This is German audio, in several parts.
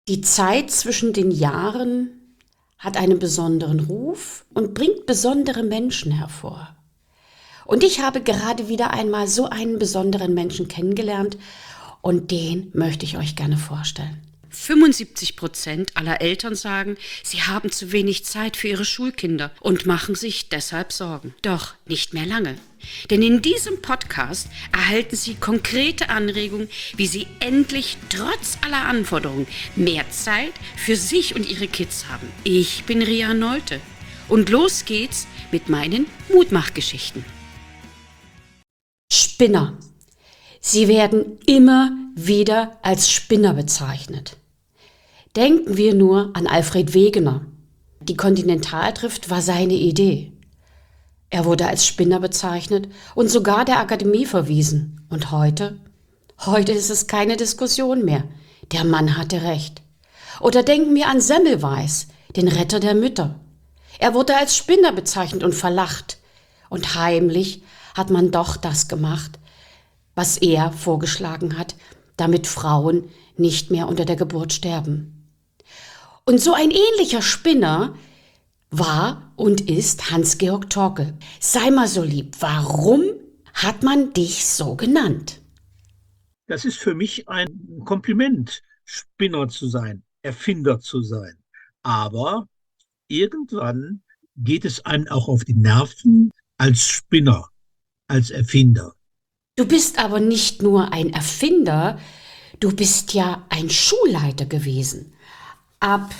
Die Zeit zwischen den Jahren hat einen besonderen Ruf und bringt besondere Menschen hervor. Und ich habe gerade wieder einmal so einen besonderen Menschen kennengelernt und den möchte ich euch gerne vorstellen. 75% aller Eltern sagen, sie haben zu wenig Zeit für ihre Schulkinder und machen sich deshalb Sorgen. Doch nicht mehr lange. Denn in diesem Podcast erhalten Sie konkrete Anregungen, wie Sie endlich trotz aller Anforderungen mehr Zeit für sich und Ihre Kids haben. Ich bin Ria Nolte und los geht's mit meinen Mutmachgeschichten. Spinner. Sie werden immer wieder als Spinner bezeichnet. Denken wir nur an Alfred Wegener. Die Kontinentaldrift war seine Idee. Er wurde als Spinner bezeichnet und sogar der Akademie verwiesen. Und heute? Heute ist es keine Diskussion mehr. Der Mann hatte recht. Oder denken wir an Semmelweis, den Retter der Mütter. Er wurde als Spinner bezeichnet und verlacht. Und heimlich hat man doch das gemacht, was er vorgeschlagen hat, damit Frauen nicht mehr unter der Geburt sterben. Und so ein ähnlicher Spinner war und ist Hans-Georg Torkel. Sei mal so lieb, warum hat man dich so genannt? Das ist für mich ein Kompliment, Spinner zu sein, Erfinder zu sein. Aber irgendwann geht es einem auch auf die Nerven als Spinner, als Erfinder. Du bist aber nicht nur ein Erfinder, du bist ja ein Schulleiter gewesen. Ab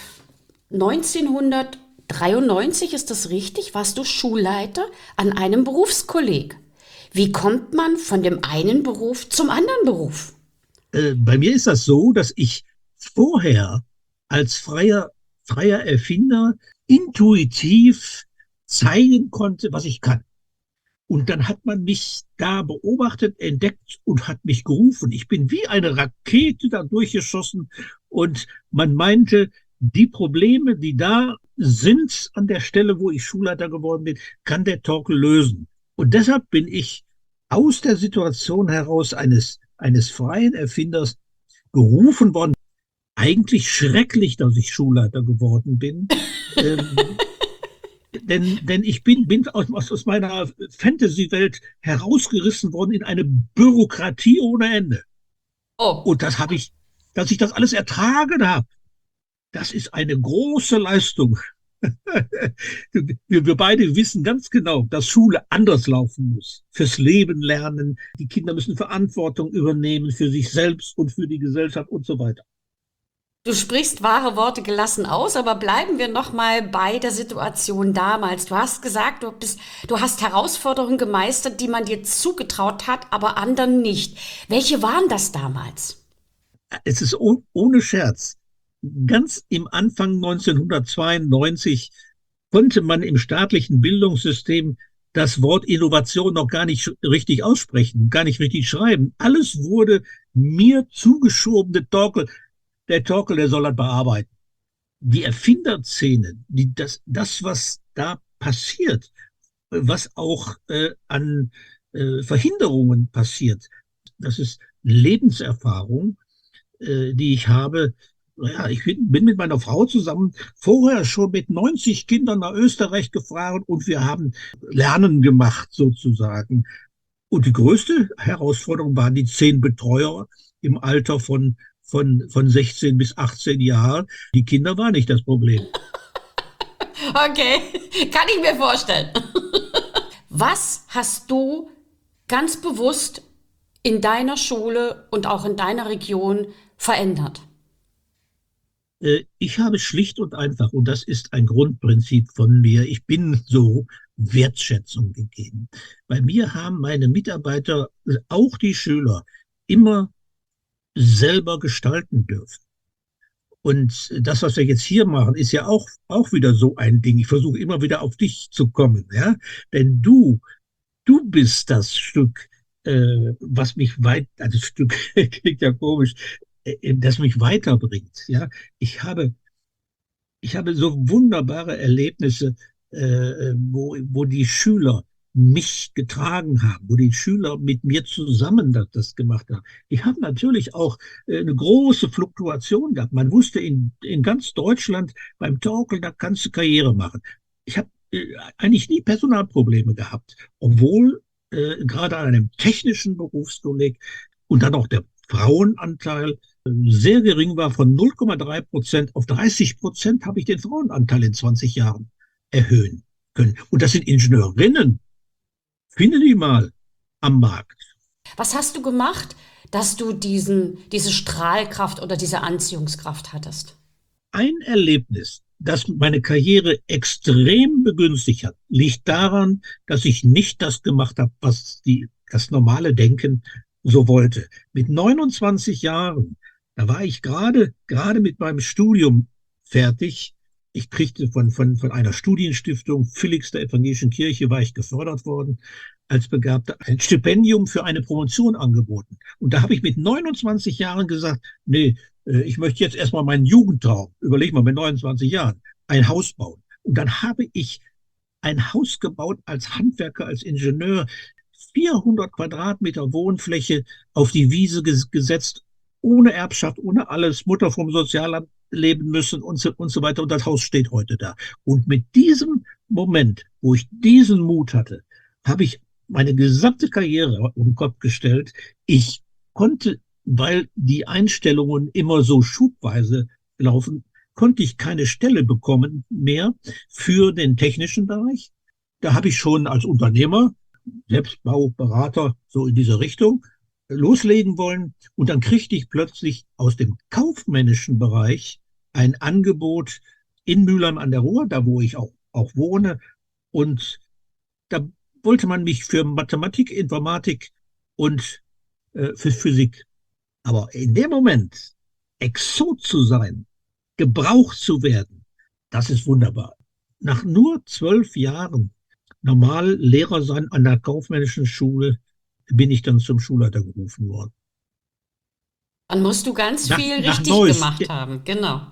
1993, ist das richtig, warst du Schulleiter an einem Berufskolleg. Wie kommt man von dem einen Beruf zum anderen Beruf? Bei mir ist das so, dass ich vorher als freier Erfinder intuitiv zeigen konnte, was ich kann. Und dann hat man mich da beobachtet, entdeckt und hat mich gerufen. Ich bin wie eine Rakete da durchgeschossen und man meinte, die Probleme, die da sind an der Stelle, wo ich Schulleiter geworden bin, kann der Torkel lösen. Und deshalb bin ich aus der Situation heraus eines freien Erfinders gerufen worden. Eigentlich schrecklich, dass ich Schulleiter geworden bin. Denn ich bin aus meiner Fantasy-Welt herausgerissen worden in eine Bürokratie ohne Ende. Oh. Und dass ich das alles ertragen habe, das ist eine große Leistung. Wir beide wissen ganz genau, dass Schule anders laufen muss. Fürs Leben lernen. Die Kinder müssen Verantwortung übernehmen für sich selbst und für die Gesellschaft und so weiter. Du sprichst wahre Worte gelassen aus, aber bleiben wir noch mal bei der Situation damals. Du hast gesagt, du hast Herausforderungen gemeistert, die man dir zugetraut hat, aber anderen nicht. Welche waren das damals? Es ist ohne Scherz. Ganz im Anfang 1992 konnte man im staatlichen Bildungssystem das Wort Innovation noch gar nicht richtig aussprechen, gar nicht richtig schreiben. Alles wurde mir zugeschoben, der Torkel, der soll das bearbeiten. Die Erfinderszene, das, was da passiert, was auch an Verhinderungen passiert, das ist Lebenserfahrung, die ich habe. Ja, ich bin mit meiner Frau zusammen vorher schon mit 90 Kindern nach Österreich gefahren und wir haben Lernen gemacht sozusagen. Und die größte Herausforderung waren die 10 Betreuer im Alter von 16 bis 18 Jahren. Die Kinder waren nicht das Problem. Okay, kann ich mir vorstellen. Was hast du ganz bewusst in deiner Schule und auch in deiner Region verändert? Ich habe schlicht und einfach, und das ist ein Grundprinzip von mir, ich bin so Wertschätzung gegeben. Bei mir haben meine Mitarbeiter, auch die Schüler, immer selber gestalten dürfen. Und das, was wir jetzt hier machen, ist ja auch wieder so ein Ding. Ich versuche immer wieder auf dich zu kommen, ja, denn du bist das Stück, was mich also Stück klingt ja komisch, das mich weiterbringt, ja. Ich habe so wunderbare Erlebnisse, wo die Schüler mich getragen haben, wo die Schüler mit mir zusammen das gemacht haben. Ich habe natürlich auch eine große Fluktuation gehabt. Man wusste in ganz Deutschland, beim Torkel, da kannst du Karriere machen. Ich habe eigentlich nie Personalprobleme gehabt, obwohl gerade an einem technischen Berufskolleg und dann auch der Frauenanteil sehr gering war. Von 0,3% auf 30% habe ich den Frauenanteil in 20 Jahren erhöhen können. Und das sind Ingenieurinnen. Finde die mal am Markt. Was hast du gemacht, dass du diese Strahlkraft oder diese Anziehungskraft hattest? Ein Erlebnis, das meine Karriere extrem begünstigt hat, liegt daran, dass ich nicht das gemacht habe, was das normale Denken so wollte. Mit 29 Jahren, da war ich gerade mit meinem Studium fertig. Ich kriegte von einer Studienstiftung Felix der Evangelischen Kirche, war ich gefördert worden als Begabter, ein Stipendium für eine Promotion angeboten. Und da habe ich mit 29 Jahren gesagt, nee, ich möchte jetzt erstmal meinen Jugendtraum, überleg mal, mit 29 Jahren, ein Haus bauen. Und dann habe ich ein Haus gebaut als Handwerker, als Ingenieur, 400 Quadratmeter Wohnfläche auf die Wiese gesetzt, ohne Erbschaft, ohne alles, Mutter vom Sozialamt leben müssen und so weiter. Und das Haus steht heute da. Und mit diesem Moment, wo ich diesen Mut hatte, habe ich meine gesamte Karriere um den Kopf gestellt. Ich konnte, weil die Einstellungen immer so schubweise laufen, konnte ich keine Stelle bekommen mehr für den technischen Bereich. Da habe ich schon als Unternehmer, Selbstbauberater, so in diese Richtung, loslegen wollen. Und dann kriegte ich plötzlich aus dem kaufmännischen Bereich ein Angebot in Mülheim an der Ruhr, da wo ich auch wohne. Und da wollte man mich für Mathematik, Informatik und für Physik. Aber in dem Moment, Exot zu sein, gebraucht zu werden, das ist wunderbar. Nach nur 12 Jahren normal Lehrer sein an der kaufmännischen Schule, bin ich dann zum Schulleiter gerufen worden. Dann musst du ganz viel Nach richtig Neuss. gemacht haben, genau.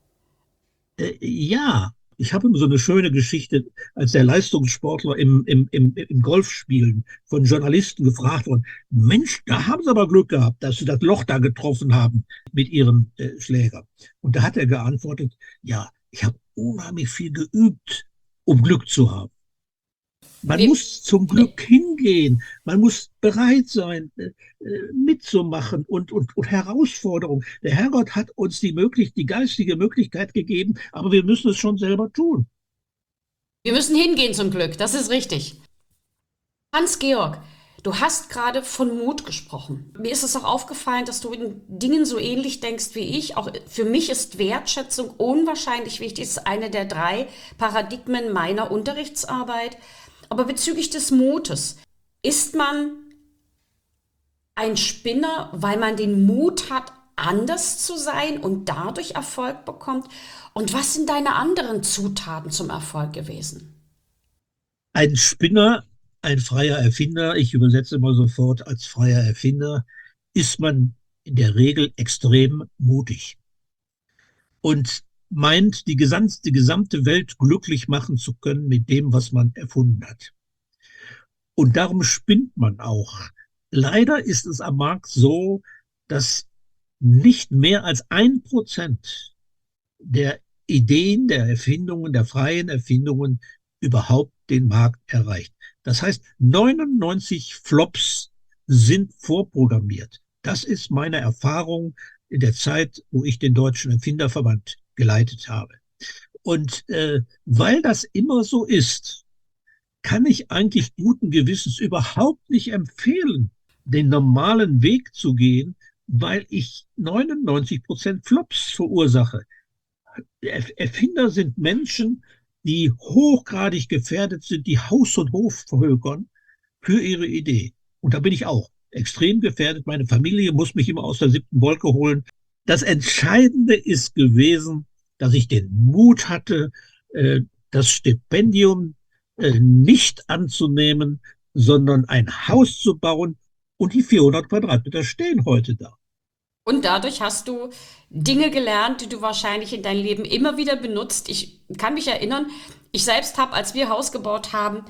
Ja, ich habe immer so eine schöne Geschichte, als der Leistungssportler im Golfspielen von Journalisten gefragt worden, Mensch, da haben sie aber Glück gehabt, dass sie das Loch da getroffen haben mit ihrem Schläger. Und da hat er geantwortet, ja, ich habe unheimlich viel geübt, um Glück zu haben. Man Wir, muss zum Glück hingehen, man muss bereit sein, mitzumachen und Herausforderungen. Der Herrgott hat uns die geistige Möglichkeit gegeben, aber wir müssen es schon selber tun. wir müssen hingehen zum Glück, das ist richtig. Hans-Georg, du hast gerade von Mut gesprochen. Mir ist es auch aufgefallen, dass du in Dingen so ähnlich denkst wie ich. Auch für mich ist Wertschätzung unwahrscheinlich wichtig. Das ist eine der 3 Paradigmen meiner Unterrichtsarbeit. Aber bezüglich des Mutes, ist man ein Spinner, weil man den Mut hat, anders zu sein und dadurch Erfolg bekommt? Und was sind deine anderen Zutaten zum Erfolg gewesen? Ein Spinner, ein freier Erfinder, ich übersetze immer sofort als freier Erfinder, ist man in der Regel extrem mutig und meint, die gesamte Welt glücklich machen zu können mit dem, was man erfunden hat. Und darum spinnt man auch. Leider ist es am Markt so, dass nicht mehr als 1% der Ideen, der Erfindungen, der freien Erfindungen überhaupt den Markt erreicht. Das heißt, 99 Flops sind vorprogrammiert. Das ist meine Erfahrung in der Zeit, wo ich den Deutschen Erfinderverband geleitet habe. Und weil das immer so ist, kann ich eigentlich guten Gewissens überhaupt nicht empfehlen, den normalen Weg zu gehen, weil ich 99% Flops verursache. Erfinder sind Menschen, die hochgradig gefährdet sind, die Haus und Hof verhökern für ihre Idee. Und da bin ich auch extrem gefährdet. Meine Familie muss mich immer aus der 7. Wolke holen. Das Entscheidende ist gewesen, dass ich den Mut hatte, das Stipendium nicht anzunehmen, sondern ein Haus zu bauen. Und die 400 Quadratmeter stehen heute da. Und dadurch hast du Dinge gelernt, die du wahrscheinlich in deinem Leben immer wieder benutzt. Ich kann mich erinnern, ich selbst habe, als wir Haus gebaut haben,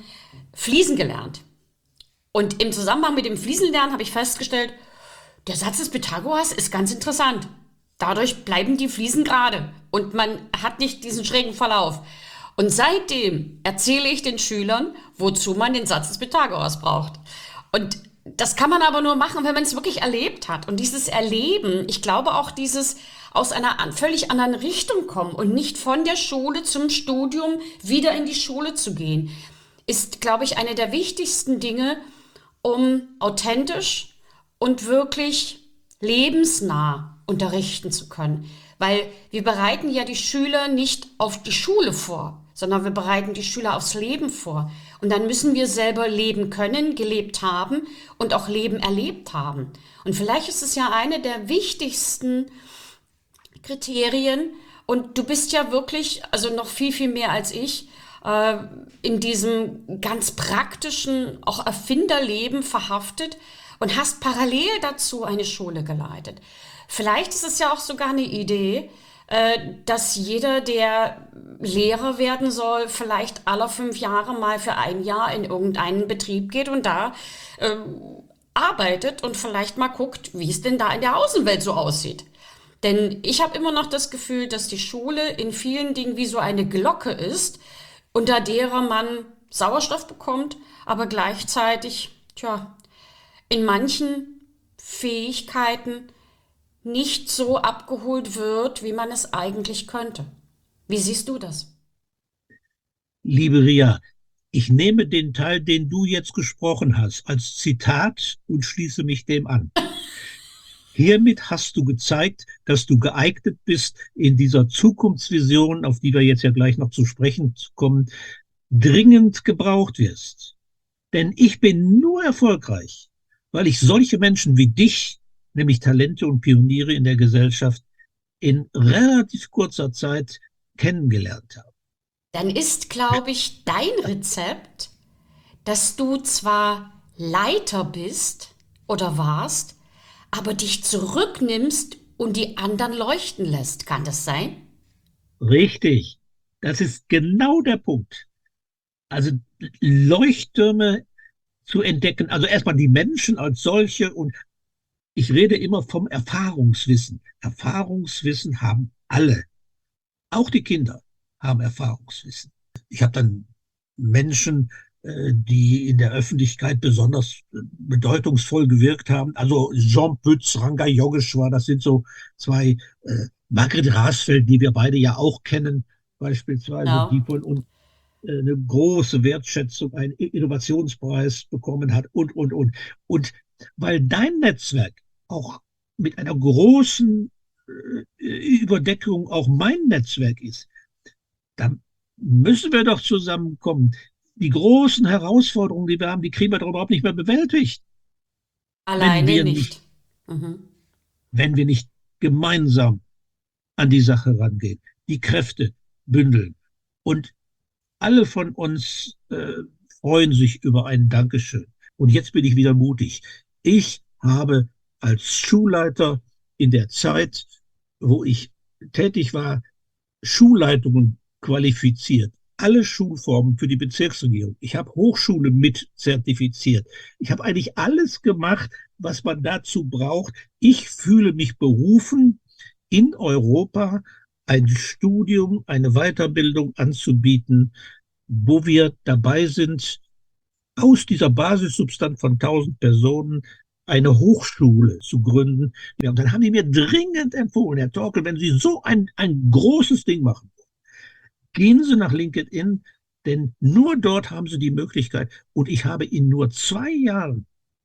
Fließen gelernt. Und im Zusammenhang mit dem Fliesenlernen habe ich festgestellt, der Satz des Pythagoras ist ganz interessant. Dadurch bleiben die Fliesen gerade und man hat nicht diesen schrägen Verlauf. Und seitdem erzähle ich den Schülern, wozu man den Satz des Pythagoras braucht. Und das kann man aber nur machen, wenn man es wirklich erlebt hat. Und dieses Erleben, ich glaube auch dieses aus einer völlig anderen Richtung kommen und nicht von der Schule zum Studium wieder in die Schule zu gehen, ist, glaube ich, eine der wichtigsten Dinge, um authentisch und wirklich lebensnah unterrichten zu können. Weil wir bereiten ja die Schüler nicht auf die Schule vor, sondern wir bereiten die Schüler aufs Leben vor. Und dann müssen wir selber leben können, gelebt haben und auch Leben erlebt haben. Und vielleicht ist es ja eine der wichtigsten Kriterien. Und du bist ja wirklich, also noch viel, viel mehr als ich, in diesem ganz praktischen, auch Erfinderleben verhaftet und hast parallel dazu eine Schule geleitet. Vielleicht ist es ja auch sogar eine Idee, dass jeder, der Lehrer werden soll, vielleicht alle 5 Jahre mal für ein Jahr in irgendeinen Betrieb geht und da arbeitet und vielleicht mal guckt, wie es denn da in der Außenwelt so aussieht. Denn ich habe immer noch das Gefühl, dass die Schule in vielen Dingen wie so eine Glocke ist, unter derer man Sauerstoff bekommt, aber gleichzeitig, in manchen Fähigkeiten nicht so abgeholt wird, wie man es eigentlich könnte. Wie siehst du das? Liebe Ria, ich nehme den Teil, den du jetzt gesprochen hast, als Zitat und schließe mich dem an. Hiermit hast du gezeigt, dass du geeignet bist, in dieser Zukunftsvision, auf die wir jetzt ja gleich noch zu sprechen kommen, dringend gebraucht wirst. Denn ich bin nur erfolgreich, weil ich solche Menschen wie dich, nämlich Talente und Pioniere in der Gesellschaft, in relativ kurzer Zeit kennengelernt habe. Dann ist, glaube ich, dein Rezept, dass du zwar Leiter bist oder warst, aber dich zurücknimmst und die anderen leuchten lässt. Kann das sein? Richtig, das ist genau der Punkt. Also Leuchttürme zu entdecken, also erstmal die Menschen als solche, und ich rede immer vom Erfahrungswissen. Erfahrungswissen haben alle, auch die Kinder haben Erfahrungswissen. Ich habe dann Menschen, die in der Öffentlichkeit besonders bedeutungsvoll gewirkt haben. Also Jean Pütz, Ranga Yogeshwar, das sind so zwei, Margret Rasfeld, die wir beide ja auch kennen, beispielsweise, die Genau. von uns eine große Wertschätzung, einen Innovationspreis bekommen hat und. Und weil dein Netzwerk auch mit einer großen Überdeckung auch mein Netzwerk ist, dann müssen wir doch zusammenkommen. Die großen Herausforderungen, die wir haben, die kriegen wir doch überhaupt nicht mehr bewältigt, wenn Alleine wir nicht, nicht. Mhm. wenn wir nicht gemeinsam an die Sache rangehen, die Kräfte bündeln. Und alle von uns freuen sich über ein Dankeschön. Und jetzt bin ich wieder mutig. Ich habe als Schulleiter in der Zeit, wo ich tätig war, Schulleitungen qualifiziert. Alle Schulformen für die Bezirksregierung. Ich habe Hochschule mit zertifiziert. Ich habe eigentlich alles gemacht, was man dazu braucht. Ich fühle mich berufen, in Europa ein Studium, eine Weiterbildung anzubieten, wo wir dabei sind, aus dieser Basissubstanz von 1000 Personen eine Hochschule zu gründen. Ja, und dann haben die mir dringend empfohlen, Herr Torkel, wenn Sie so ein großes Ding machen, gehen Sie nach LinkedIn, denn nur dort haben Sie die Möglichkeit. Und ich habe in nur 2 Jahren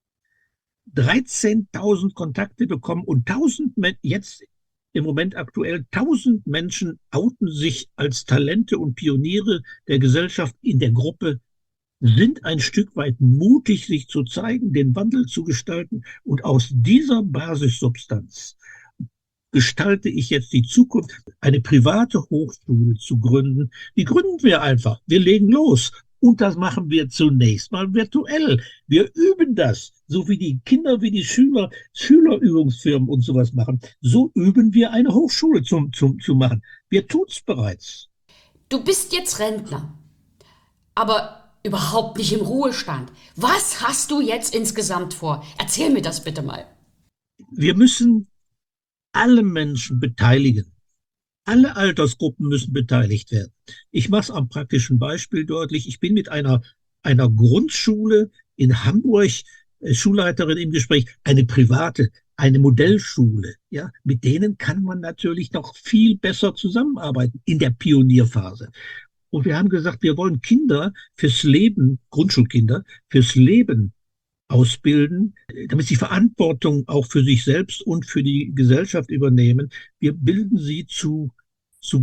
13.000 Kontakte bekommen und 1000 jetzt im Moment aktuell 1000 Menschen outen sich als Talente und Pioniere der Gesellschaft in der Gruppe, sind ein Stück weit mutig, sich zu zeigen, den Wandel zu gestalten. Und aus dieser Basissubstanz gestalte ich jetzt die Zukunft, eine private Hochschule zu gründen. Die gründen wir einfach. Wir legen los. Und das machen wir zunächst mal virtuell. Wir üben das, so wie die Kinder, wie die Schüler, Schülerübungsfirmen und sowas machen. So üben wir eine Hochschule zu machen. Wir tun's bereits. Du bist jetzt Rentner, aber überhaupt nicht im Ruhestand. Was hast du jetzt insgesamt vor? Erzähl mir das bitte mal. Wir müssen alle Menschen beteiligen. Alle Altersgruppen müssen beteiligt werden. Ich mache es am praktischen Beispiel deutlich. Ich bin mit einer Grundschule in Hamburg, Schulleiterin im Gespräch, eine private, eine Modellschule. Ja, mit denen kann man natürlich noch viel besser zusammenarbeiten in der Pionierphase. Und wir haben gesagt, wir wollen Kinder fürs Leben, Grundschulkinder, fürs Leben ausbilden, damit sie Verantwortung auch für sich selbst und für die Gesellschaft übernehmen. Wir bilden sie zu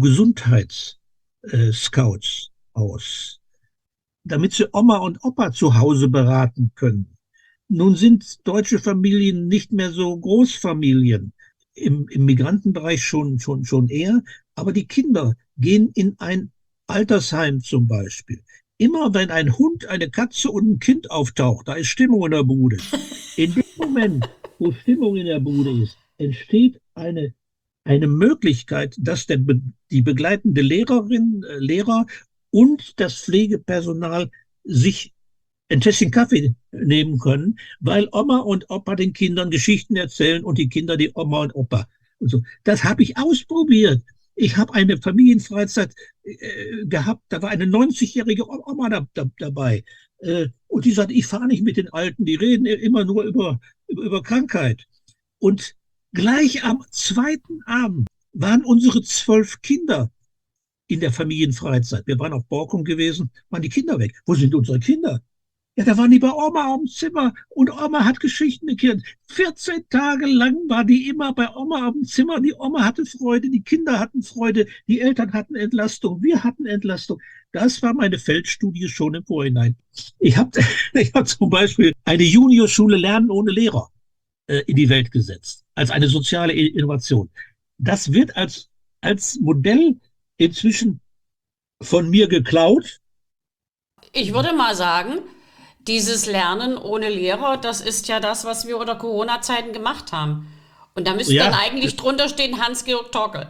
Gesundheitsscouts aus, damit sie Oma und Opa zu Hause beraten können. Nun sind deutsche Familien nicht mehr so Großfamilien, im Migrantenbereich schon eher, aber die Kinder gehen in ein Altersheim zum Beispiel. Immer wenn ein Hund, eine Katze und ein Kind auftaucht, da ist Stimmung in der Bude. In dem Moment, wo Stimmung in der Bude ist, entsteht eine Möglichkeit, dass die begleitende Lehrerin, Lehrer und das Pflegepersonal sich ein Tässchen Kaffee nehmen können, weil Oma und Opa den Kindern Geschichten erzählen und die Kinder die Oma und Opa. Und so. Das habe ich ausprobiert. Ich habe eine Familienfreizeit gehabt, da war eine 90-jährige Oma dabei. Und die sagte, ich fahre nicht mit den Alten, die reden immer nur über Krankheit. Und gleich am zweiten Abend waren unsere 12 Kinder in der Familienfreizeit. Wir waren auf Borkum gewesen, waren die Kinder weg. Wo sind unsere Kinder? Ja, da waren die bei Oma auf dem Zimmer und Oma hat Geschichten gekehrt. 14 Tage lang war die immer bei Oma auf dem Zimmer. Die Oma hatte Freude, die Kinder hatten Freude, die Eltern hatten Entlastung, wir hatten Entlastung. Das war meine Feldstudie schon im Vorhinein. Ich habe ich hab zum Beispiel eine Juniorschule Lernen ohne Lehrer in die Welt gesetzt, als eine soziale Innovation. Das wird als Modell inzwischen von mir geklaut. Ich würde mal sagen, dieses Lernen ohne Lehrer, das ist ja das, was wir unter Corona-Zeiten gemacht haben. Und da müsste dann Ja, eigentlich drunter stehen Hans-Georg Torkel.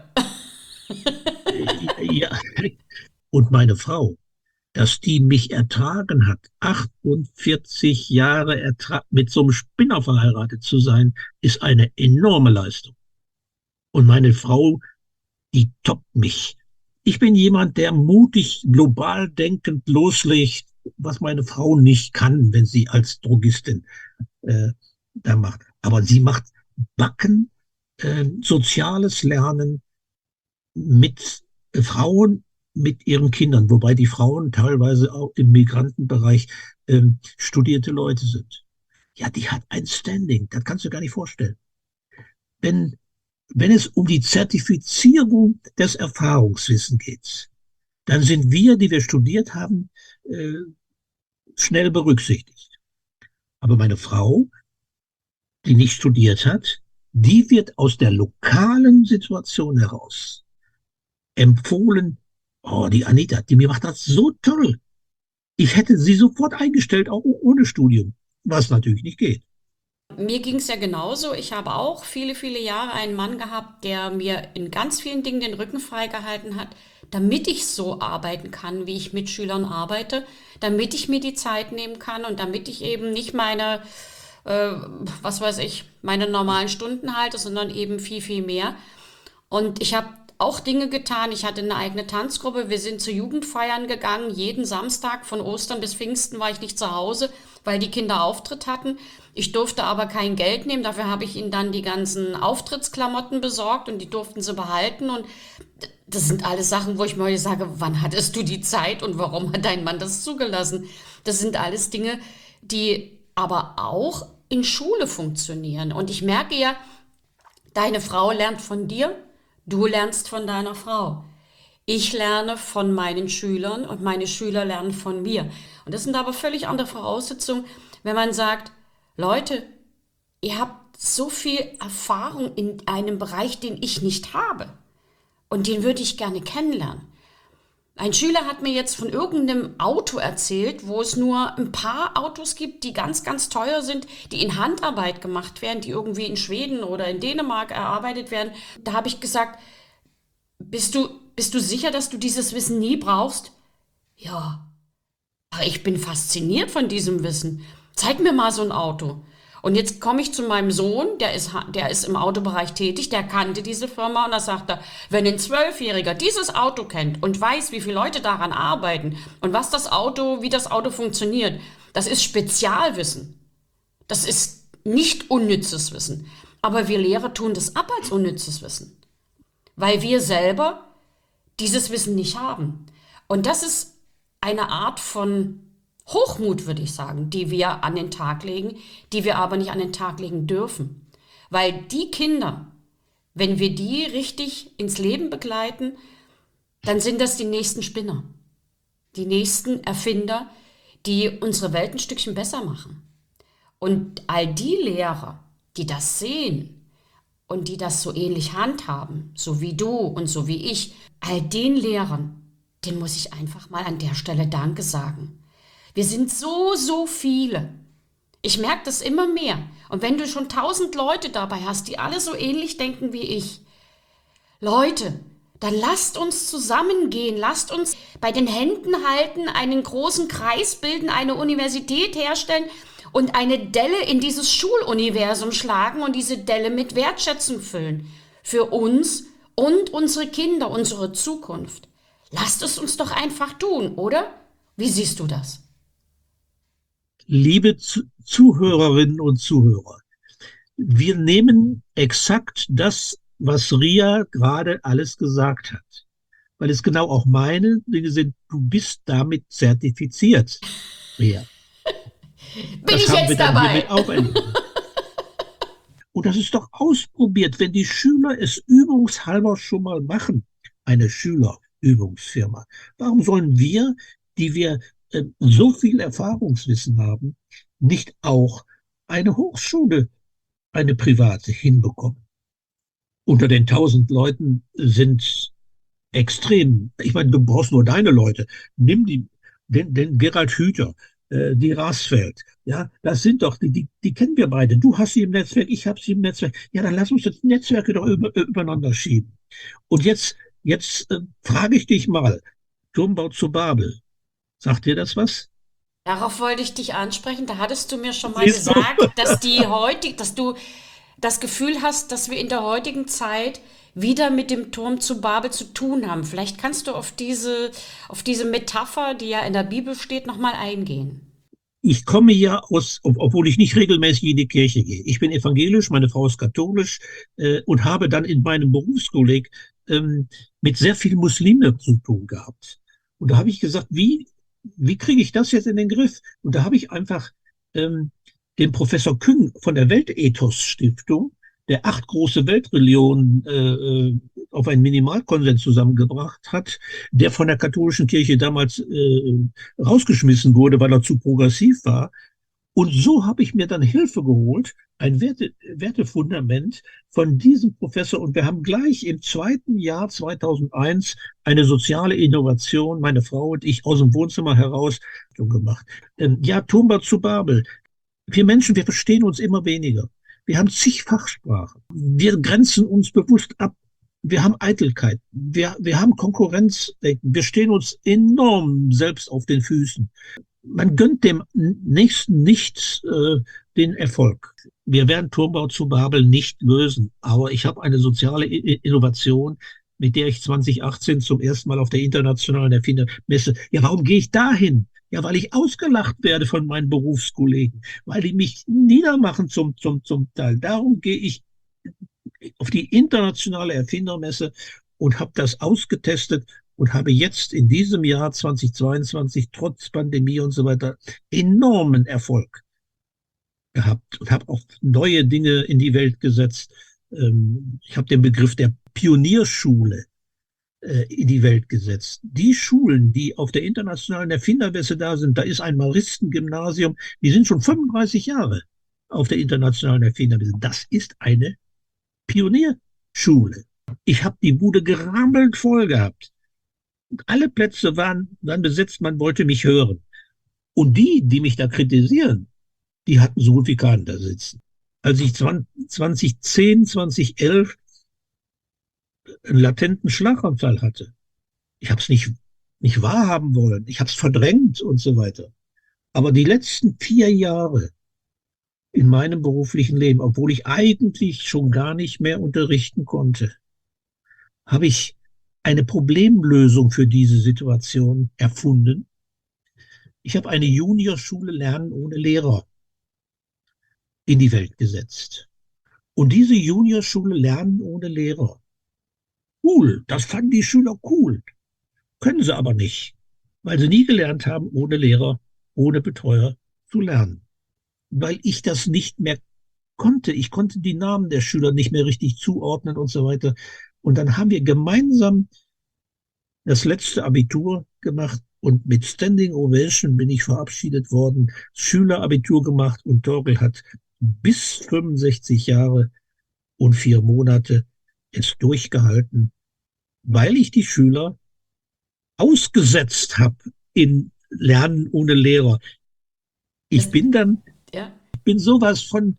ja. Und meine Frau, dass die mich ertragen hat, 48 Jahre mit so einem Spinner verheiratet zu sein, ist eine enorme Leistung. Und meine Frau, die toppt mich. Ich bin jemand, der mutig, global denkend loslegt, was meine Frau nicht kann, wenn sie als Drogistin äh, da macht. Aber sie macht Backen, soziales Lernen mit Frauen, mit ihren Kindern, wobei die Frauen teilweise auch im Migrantenbereich studierte Leute sind. Ja, die hat ein Standing, das kannst du gar nicht vorstellen. Wenn, wenn es um die Zertifizierung des Erfahrungswissens geht, dann sind wir, die wir studiert haben, äh, schnell berücksichtigt. Aber meine Frau, die nicht studiert hat, die wird aus der lokalen Situation heraus empfohlen, oh, die Anita, die mir macht das so toll. Ich hätte sie sofort eingestellt, auch ohne Studium, was natürlich nicht geht. Mir ging es ja genauso. Ich habe auch viele, viele Jahre einen Mann gehabt, der mir in ganz vielen Dingen den Rücken freigehalten hat, damit ich so arbeiten kann, wie ich mit Schülern arbeite, damit ich mir die Zeit nehmen kann und damit ich eben nicht meine, was weiß ich, meine normalen Stunden halte, sondern eben viel, viel mehr. Und ich habe auch Dinge getan. Ich hatte eine eigene Tanzgruppe. Wir sind zu Jugendfeiern gegangen. Jeden Samstag von Ostern bis Pfingsten war ich nicht zu Hause, weil die Kinder Auftritt hatten. Ich durfte aber kein Geld nehmen. Dafür habe ich ihnen dann die ganzen Auftrittsklamotten besorgt und die durften sie behalten. Und das sind alles Sachen, wo ich mir heute sage, wann hattest du die Zeit und warum hat dein Mann das zugelassen? Das sind alles Dinge, die aber auch in Schule funktionieren. Und ich merke ja, deine Frau lernt von dir, du lernst von deiner Frau. Ich lerne von meinen Schülern und meine Schüler lernen von mir. Und das sind aber völlig andere Voraussetzungen, wenn man sagt, Leute, ihr habt so viel Erfahrung in einem Bereich, den ich nicht habe. Und den würde ich gerne kennenlernen. Ein Schüler hat mir jetzt von irgendeinem Auto erzählt, wo es nur ein paar Autos gibt, die ganz, ganz teuer sind, die in Handarbeit gemacht werden, die irgendwie in Schweden oder in Dänemark erarbeitet werden. Da habe ich gesagt, bist du sicher, dass du dieses Wissen nie brauchst? Ja. Ach, ich bin fasziniert von diesem Wissen. Zeig mir mal so ein Auto. Und jetzt komme ich zu meinem Sohn, der ist im Autobereich tätig, der kannte diese Firma und da sagt er, wenn ein Zwölfjähriger dieses Auto kennt und weiß, wie viele Leute daran arbeiten und wie das Auto funktioniert, das ist Spezialwissen. Das ist nicht unnützes Wissen. Aber wir Lehrer tun das ab als unnützes Wissen, weil wir selber dieses Wissen nicht haben. Und das ist eine Art von Hochmut, würde ich sagen, die wir an den Tag legen, die wir aber nicht an den Tag legen dürfen. Weil die Kinder, wenn wir die richtig ins Leben begleiten, dann sind das die nächsten Spinner, die nächsten Erfinder, die unsere Welt ein Stückchen besser machen. Und all die Lehrer, die das sehen und die das so ähnlich handhaben, so wie du und so wie ich, all den Lehrern, denen muss ich einfach mal an der Stelle Danke sagen. Wir sind so, so viele. Ich merke das immer mehr. Und wenn du schon 1000 Leute dabei hast, die alle so ähnlich denken wie ich, Leute, dann lasst uns zusammengehen, lasst uns bei den Händen halten, einen großen Kreis bilden, eine Universität herstellen und eine Delle in dieses Schuluniversum schlagen und diese Delle mit Wertschätzung füllen. Für uns und unsere Kinder, unsere Zukunft. Lasst es uns doch einfach tun, oder? Wie siehst du das? Liebe Zuhörerinnen und Zuhörer, wir nehmen exakt das, was Ria gerade alles gesagt hat, weil es genau auch meine Dinge sind. Du bist damit zertifiziert, Ria. Bin Das ich haben wir jetzt dann dabei? hiermit auch erledigt. Und das ist doch ausprobiert, wenn die Schüler es übungshalber schon mal machen, eine Schülerübungsfirma. Warum sollen wir, die wir so viel Erfahrungswissen haben, nicht auch eine Hochschule, eine private hinbekommen? Unter den 1000 Leuten sind extrem, ich meine, du brauchst nur deine Leute. Nimm den Gerald Hüther, die Rasfeld. Ja, das sind doch, die kennen wir beide. Du hast sie im Netzwerk, ich habe sie im Netzwerk. Ja, dann lass uns das Netzwerke doch übereinander schieben. Und jetzt frage ich dich mal, Turmbau zu Babel, sagt dir das was? Darauf wollte ich dich ansprechen. Da hattest du mir schon mal Siehst du? gesagt, dass du das Gefühl hast, dass wir in der heutigen Zeit wieder mit dem Turm zu Babel zu tun haben. Vielleicht kannst du auf diese Metapher, die ja in der Bibel steht, nochmal eingehen. Ich komme ja aus, obwohl ich nicht regelmäßig in die Kirche gehe. Ich bin evangelisch, meine Frau ist katholisch und habe dann in meinem Berufskolleg mit sehr vielen Muslimen zu tun gehabt. Und da habe ich gesagt, wie kriege ich das jetzt in den Griff? Und da habe ich einfach den Professor Küng von der Weltethos Stiftung, der 8 große Weltreligionen auf einen Minimalkonsens zusammengebracht hat, der von der katholischen Kirche damals rausgeschmissen wurde, weil er zu progressiv war. Und so habe ich mir dann Hilfe geholt, ein Wertefundament von diesem Professor. Und wir haben gleich im zweiten Jahr 2001 eine soziale Innovation, meine Frau und ich, aus dem Wohnzimmer heraus gemacht. Ja, Tumba zu Babel. Wir Menschen, wir verstehen uns immer weniger. Wir haben zig Fachsprachen. Wir grenzen uns bewusst ab. Wir haben Eitelkeit. Wir haben Konkurrenzdenken. Wir stehen uns enorm selbst auf den Füßen. Man gönnt dem Nächsten nicht den Erfolg. Wir werden Turmbau zu Babel nicht lösen, aber ich habe eine soziale Innovation, mit der ich 2018 zum ersten Mal auf der internationalen Erfindermesse. Ja, warum gehe ich dahin? Ja, weil ich ausgelacht werde von meinen Berufskollegen, weil die mich niedermachen zum Teil. Darum gehe ich auf die internationale Erfindermesse und habe das ausgetestet und habe jetzt in diesem Jahr 2022 trotz Pandemie und so weiter enormen Erfolg gehabt und habe auch neue Dinge in die Welt gesetzt. Ich habe den Begriff der Pionierschule in die Welt gesetzt. Die Schulen, die auf der internationalen Erfindermesse da sind, da ist ein Maristengymnasium, die sind schon 35 Jahre auf der internationalen Erfindermesse. Das ist eine Pionierschule. Ich habe die Bude gerammelt voll gehabt. Alle Plätze waren besetzt, man wollte mich hören. Und die mich da kritisieren, die hatten so gut wie keinen da sitzen. Als ich 2010, 2011 einen latenten Schlaganfall hatte, ich habe es nicht nicht wahrhaben wollen. Ich habe es verdrängt und so weiter. Aber die letzten 4 Jahre in meinem beruflichen Leben, obwohl ich eigentlich schon gar nicht mehr unterrichten konnte, habe ich eine Problemlösung für diese Situation erfunden. Ich habe eine Juniorschule Lernen ohne Lehrer in die Welt gesetzt. Und diese Juniorschule Lernen ohne Lehrer, cool, das fanden die Schüler cool, können sie aber nicht, weil sie nie gelernt haben, ohne Lehrer, ohne Betreuer zu lernen. Weil ich das nicht mehr konnte. Ich konnte die Namen der Schüler nicht mehr richtig zuordnen und so weiter. Und dann haben wir gemeinsam das letzte Abitur gemacht und mit Standing Ovation bin ich verabschiedet worden, Schülerabitur gemacht und Torkel hat bis 65 Jahre und 4 Monate es durchgehalten, weil ich die Schüler ausgesetzt habe in Lernen ohne Lehrer. Ich Das, bin dann, ja. ich bin sowas von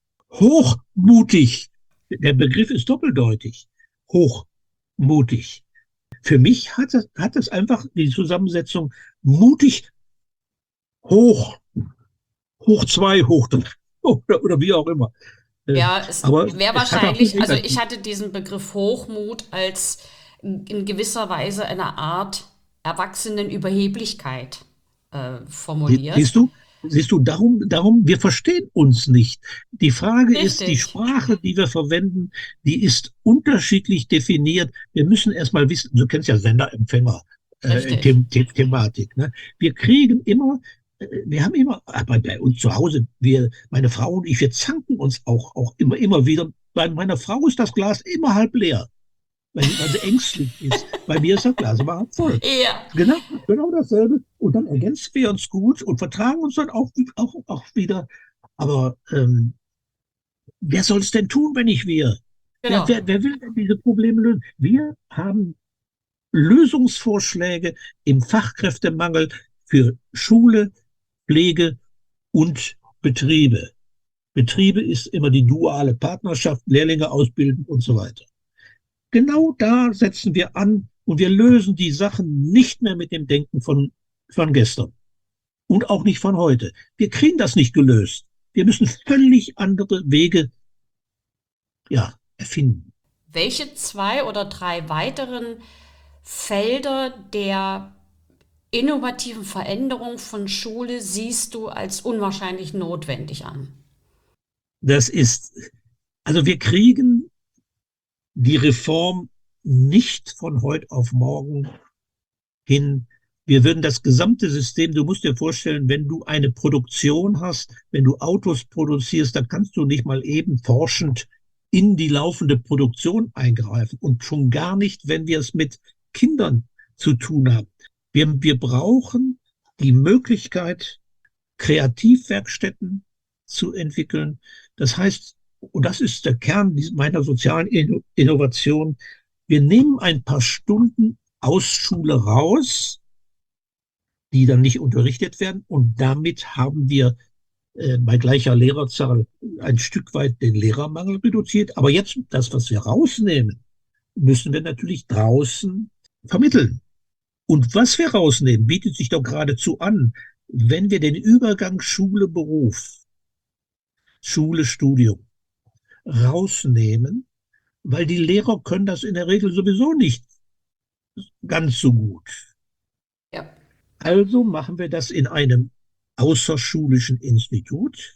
hochmutig. Der Begriff ist doppeldeutig. Hochmutig. Für mich hat es einfach die Zusammensetzung mutig, hoch, hoch zwei, hoch drei oder wie auch immer. Ja, es Aber wäre es hat auch viel wahrscheinlich, also ich negativ. hatte diesen Begriff Hochmut als in gewisser Weise eine Art Erwachsenenüberheblichkeit formuliert. Siehst du? Siehst du, wir verstehen uns nicht. Die Frage ist, die Richtig, Sprache, die wir verwenden, die ist unterschiedlich definiert. Wir müssen erstmal wissen, du kennst ja Sender-Empfänger, richtig. Thematik. Ne? Wir kriegen immer, wir haben immer, bei uns zu Hause, meine Frau und ich, wir zanken uns auch immer wieder. Bei meiner Frau ist das Glas immer halb leer, weil sie ängstlich ist. Bei mir ist das Glas immer halb voll. Ja, Genau dasselbe. Und dann ergänzen wir uns gut und vertragen uns dann auch wieder. Aber wer soll es denn tun, wenn nicht wir? genau. Wer will denn diese Probleme lösen? Wir haben Lösungsvorschläge im Fachkräftemangel für Schule, Pflege und Betriebe. Betriebe ist immer die duale Partnerschaft, Lehrlinge ausbilden und so weiter. Genau da setzen wir an und wir lösen die Sachen nicht mehr mit dem Denken von gestern und auch nicht von heute. Wir kriegen das nicht gelöst. Wir müssen völlig andere Wege, ja, erfinden. Welche zwei oder drei weiteren Felder der innovativen Veränderung von Schule siehst du als unwahrscheinlich notwendig an? Das ist, also wir kriegen die Reform nicht von heute auf morgen hin. Wir würden das gesamte System, du musst dir vorstellen, wenn du eine Produktion hast, wenn du Autos produzierst, dann kannst du nicht mal eben forschend in die laufende Produktion eingreifen und schon gar nicht, wenn wir es mit Kindern zu tun haben. Wir brauchen die Möglichkeit, Kreativwerkstätten zu entwickeln. Das heißt, und das ist der Kern meiner sozialen Innovation, wir nehmen ein paar Stunden aus Schule raus, die dann nicht unterrichtet werden. Und damit haben wir bei gleicher Lehrerzahl ein Stück weit den Lehrermangel reduziert. Aber jetzt das, was wir rausnehmen, müssen wir natürlich draußen vermitteln. Und was wir rausnehmen, bietet sich doch geradezu an, wenn wir den Übergang Schule-Beruf, Schule-Studium rausnehmen, weil die Lehrer können das in der Regel sowieso nicht ganz so gut. Ja. Also machen wir das in einem außerschulischen Institut.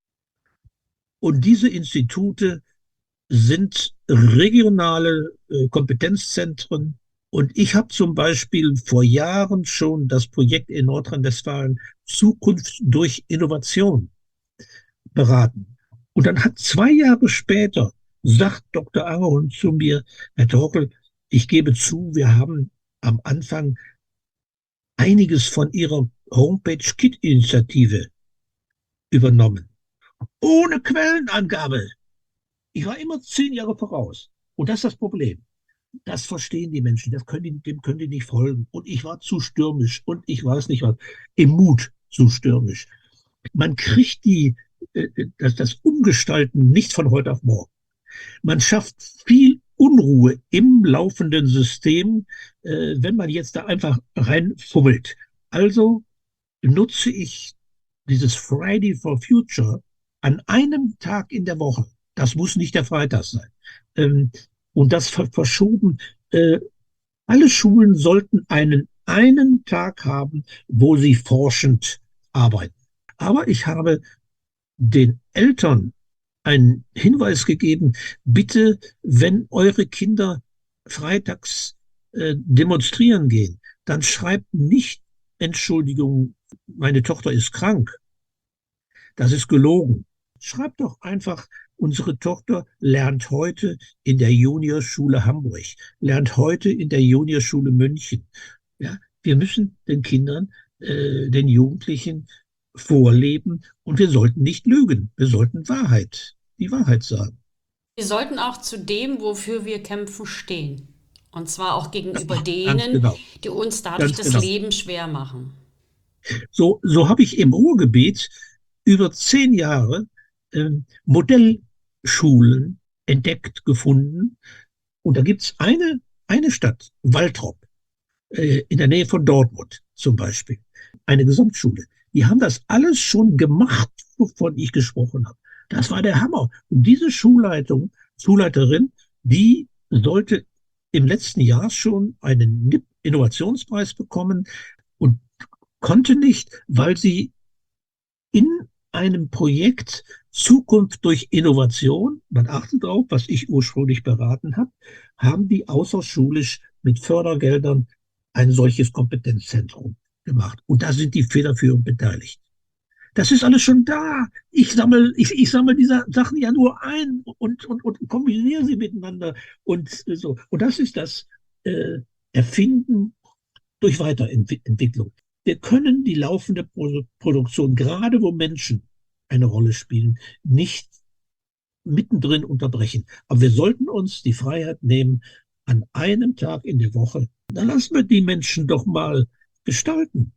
Und diese Institute sind regionale Kompetenzzentren. Und ich habe zum Beispiel vor Jahren schon das Projekt in Nordrhein-Westfalen Zukunft durch Innovation beraten. Und dann hat 2 Jahre später, sagt Dr. Angerhund zu mir, Herr Torkel, ich gebe zu, wir haben am Anfang einiges von Ihrer Homepage Kit-Initiative übernommen. Ohne Quellenangabe. Ich war immer 10 Jahre voraus. Und das ist das Problem. Das verstehen die Menschen, dem können die nicht folgen. Und ich war zu stürmisch und ich weiß nicht was, im Mut zu stürmisch. Man kriegt das Umgestalten nicht von heute auf morgen. Man schafft viel Unruhe im laufenden System, wenn man jetzt da einfach reinfummelt. Also nutze ich dieses Friday for Future an einem Tag in der Woche. Das muss nicht der Freitag sein. Ähm, und das verschoben. Alle Schulen sollten einen Tag haben, wo sie forschend arbeiten. Aber ich habe den Eltern einen Hinweis gegeben, bitte, wenn eure Kinder freitags demonstrieren gehen, dann schreibt nicht Entschuldigung, meine Tochter ist krank. Das ist gelogen. Schreibt doch einfach, unsere Tochter lernt heute in der Juniorschule Hamburg, lernt heute in der Juniorschule München. Ja, wir müssen den Kindern, den Jugendlichen vorleben und wir sollten nicht lügen. Wir sollten die Wahrheit sagen. Wir sollten auch zu dem, wofür wir kämpfen, stehen. Und zwar auch gegenüber Ganz denen, genau, die uns dadurch ganz das genau. Leben schwer machen. So habe ich im Ruhrgebiet über 10 Jahre Modellschulen entdeckt, gefunden. Und da gibt es eine Stadt, Waltrop, in der Nähe von Dortmund zum Beispiel, eine Gesamtschule. Die haben das alles schon gemacht, wovon ich gesprochen habe. Das war der Hammer. Und diese Schulleiterin, die sollte im letzten Jahr schon einen NIP-Innovationspreis bekommen und konnte nicht, weil sie in einem Projekt Zukunft durch Innovation, man achtet darauf, was ich ursprünglich beraten habe, haben die außerschulisch mit Fördergeldern ein solches Kompetenzzentrum gemacht. Und da sind die federführend beteiligt. Das ist alles schon da. Ich sammle diese Sachen ja nur ein und kombiniere sie miteinander. Und so. Und das ist das Erfinden durch Weiterentwicklung. Wir können die laufende Produktion, gerade wo Menschen eine Rolle spielen, nicht mittendrin unterbrechen. Aber wir sollten uns die Freiheit nehmen, an einem Tag in der Woche, dann lassen wir die Menschen doch mal gestalten.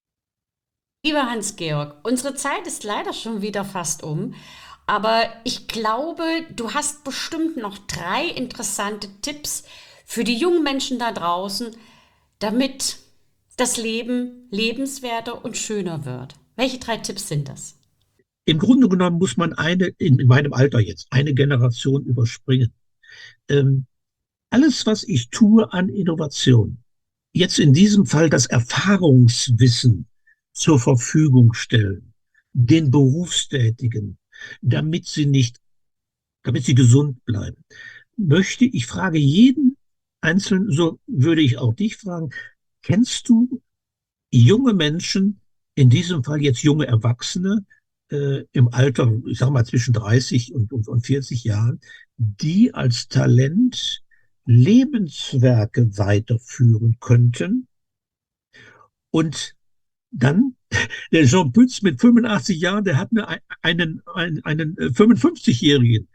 Lieber Hans-Georg, unsere Zeit ist leider schon wieder fast um, aber ich glaube, du hast bestimmt noch 3 interessante Tipps für die jungen Menschen da draußen, damit das Leben lebenswerter und schöner wird. Welche 3 Tipps sind das? Im Grunde genommen muss man in meinem Alter jetzt, eine Generation überspringen. Ähm, Alles, was ich tue an Innovation, jetzt in diesem Fall das Erfahrungswissen zur Verfügung stellen, den Berufstätigen, damit sie nicht, damit sie gesund bleiben, ich frage jeden Einzelnen, so würde ich auch dich fragen, kennst du junge Menschen, in diesem Fall jetzt junge Erwachsene, im Alter, ich sage mal zwischen 30 und 40 Jahren, die als Talent Lebenswerke weiterführen könnten und dann der Jean Pütz mit 85 Jahren, der hat einen 55-jährigen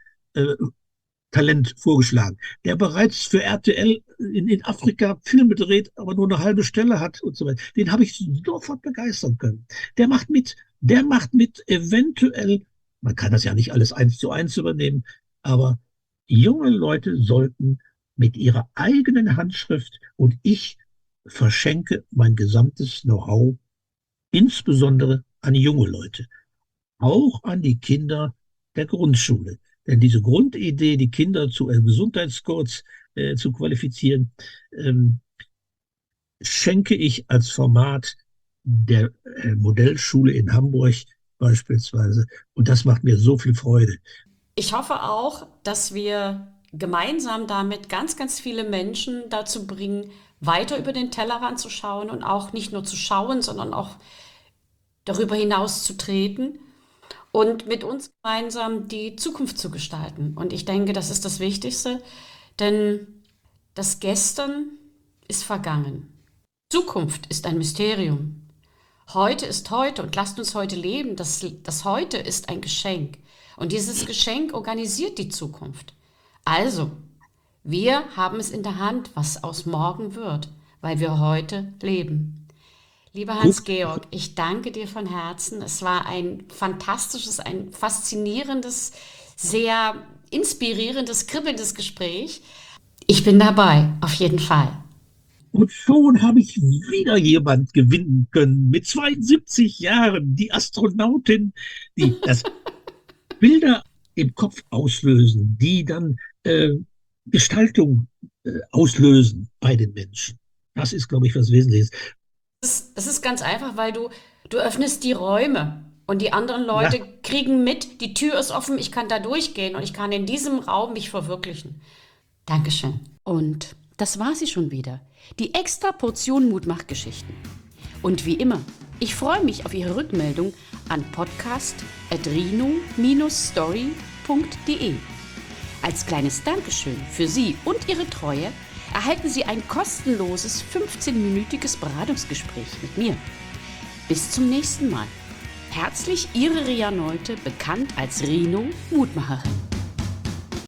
Talent vorgeschlagen, der bereits für RTL in Afrika Filme dreht, aber nur eine halbe Stelle hat und so weiter. Den habe ich sofort begeistern können. Der macht mit eventuell, man kann das ja nicht alles 1:1 übernehmen, aber junge Leute sollten mit ihrer eigenen Handschrift, und ich verschenke mein gesamtes Know-how insbesondere an junge Leute, auch an die Kinder der Grundschule. Denn diese Grundidee, die Kinder zu Gesundheitscoach zu qualifizieren, ähm, schenke ich als Format der Modellschule in Hamburg beispielsweise. Und das macht mir so viel Freude. Ich hoffe auch, dass wir gemeinsam damit ganz, ganz viele Menschen dazu bringen, weiter über den Tellerrand zu schauen und auch nicht nur zu schauen, sondern auch darüber hinaus zu treten und mit uns gemeinsam die Zukunft zu gestalten. Und ich denke, das ist das Wichtigste, denn das Gestern ist vergangen. Zukunft ist ein Mysterium. Heute ist heute und lasst uns heute leben. Das Heute ist ein Geschenk. Und dieses Geschenk organisiert die Zukunft. Also, wir haben es in der Hand, was aus morgen wird, weil wir heute leben. Lieber Guck, Hans-Georg, ich danke dir von Herzen. Es war ein fantastisches, ein faszinierendes, sehr inspirierendes, kribbelndes Gespräch. Ich bin dabei, auf jeden Fall. Und schon habe ich wieder jemand gewinnen können mit 72 Jahren, die Astronautin, die das Bilder im Kopf auslösen, die dann Gestaltung auslösen bei den Menschen. Das ist, glaube ich, was Wesentliches. Es ist ganz einfach, weil du öffnest die Räume und die anderen Ja, Leute kriegen mit, die Tür ist offen, ich kann da durchgehen und ich kann in diesem Raum mich verwirklichen. Dankeschön. Und das war sie schon wieder. Die extra Portion Mutmachgeschichten. Und wie immer, ich freue mich auf Ihre Rückmeldung an podcast@rino-story.de. Als kleines Dankeschön für Sie und Ihre Treue erhalten Sie ein kostenloses 15-minütiges Beratungsgespräch mit mir. Bis zum nächsten Mal. Herzlich Ihre Ria Neute, bekannt als Rino Mutmacherin.